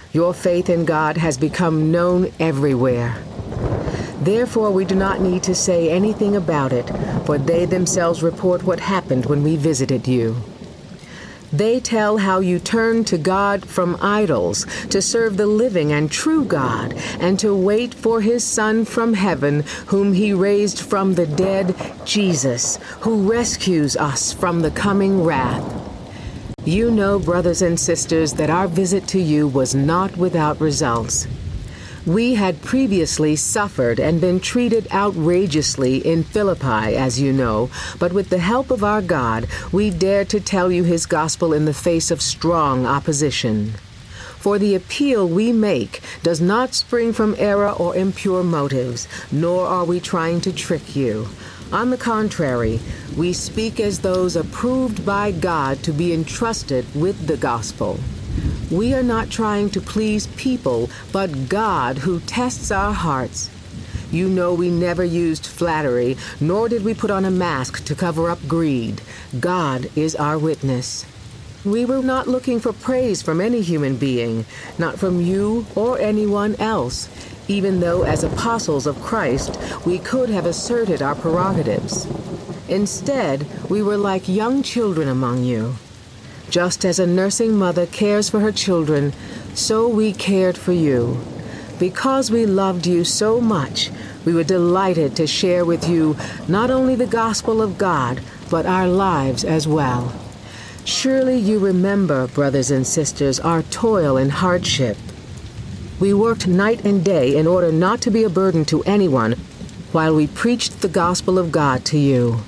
Your faith in God has become known everywhere. Therefore, we do not need to say anything about it, for they themselves report what happened when we visited you. They tell how you turned to God from idols to serve the living and true God and to wait for His Son from heaven, whom He raised from the dead, Jesus, who rescues us from the coming wrath. You know, brothers and sisters, that our visit to you was not without results. We had previously suffered and been treated outrageously in Philippi, as you know, but with the help of our God, we dared to tell you His gospel in the face of strong opposition. For the appeal we make does not spring from error or impure motives, nor are we trying to trick you. On the contrary, we speak as those approved by God to be entrusted with the gospel. We are not trying to please people, but God who tests our hearts. You know we never used flattery, nor did we put on a mask to cover up greed. God is our witness. We were not looking for praise from any human being, not from you or anyone else, even though as apostles of Christ we could have asserted our prerogatives. Instead, we were like young children among you. Just as a nursing mother cares for her children, so we cared for you. Because we loved you so much, we were delighted to share with you not only the gospel of God, but our lives as well. Surely you remember, brothers and sisters, our toil and hardship. We worked night and day in order not to be a burden to anyone while we preached the gospel of God to you.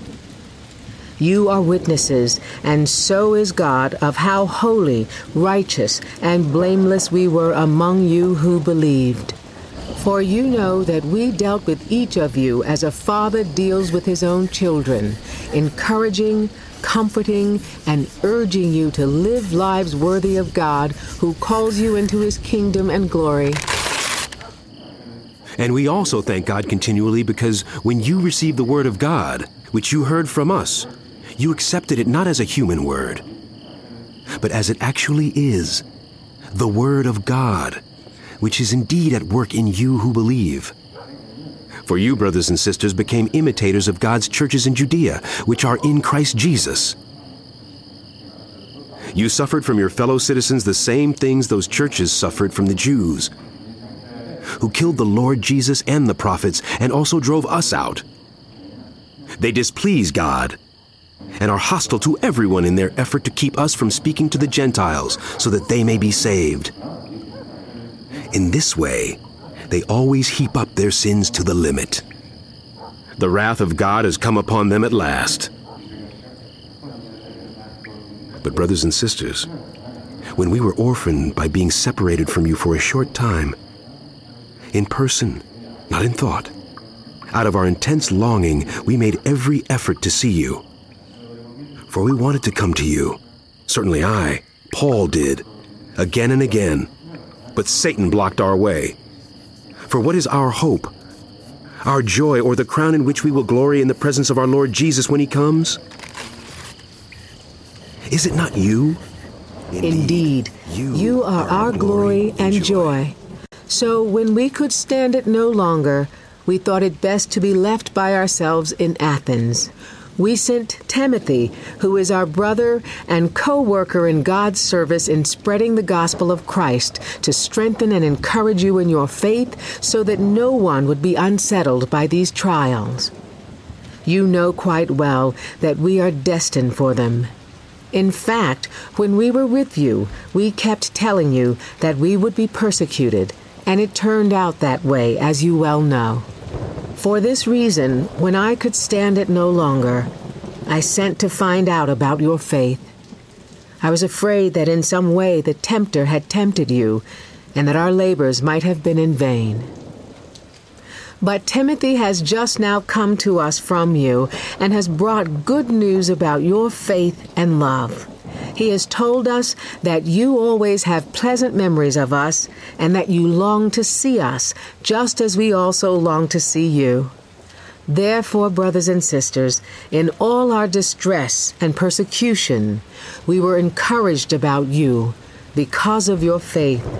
You are witnesses, and so is God, of how holy, righteous, and blameless we were among you who believed. For you know that we dealt with each of you as a father deals with his own children, encouraging, comforting, and urging you to live lives worthy of God, who calls you into His kingdom and glory. And we also thank God continually because when you received the word of God, which you heard from us, you accepted it not as a human word, but as it actually is, the Word of God, which is indeed at work in you who believe. For you, brothers and sisters, became imitators of God's churches in Judea, which are in Christ Jesus. You suffered from your fellow citizens the same things those churches suffered from the Jews, who killed the Lord Jesus and the prophets, and also drove us out. They displease God, and are hostile to everyone in their effort to keep us from speaking to the Gentiles so that they may be saved. In this way, they always heap up their sins to the limit. The wrath of God has come upon them at last. But brothers and sisters, when we were orphaned by being separated from you for a short time, in person, not in thought, out of our intense longing, we made every effort to see you. For we wanted to come to you. Certainly I, Paul, did, again and again. But Satan blocked our way. For what is our hope, our joy, or the crown in which we will glory in the presence of our Lord Jesus when He comes? Is it not you? Indeed, you are our glory and joy. So when we could stand it no longer, we thought it best to be left by ourselves in Athens. We sent Timothy, who is our brother and co-worker in God's service in spreading the gospel of Christ, to strengthen and encourage you in your faith so that no one would be unsettled by these trials. You know quite well that we are destined for them. In fact, when we were with you, we kept telling you that we would be persecuted, and it turned out that way, as you well know. For this reason, when I could stand it no longer, I sent to find out about your faith. I was afraid that in some way the tempter had tempted you, and that our labors might have been in vain. But Timothy has just now come to us from you, and has brought good news about your faith and love. He has told us that you always have pleasant memories of us, and that you long to see us, just as we also long to see you. Therefore, brothers and sisters, in all our distress and persecution, we were encouraged about you because of your faith.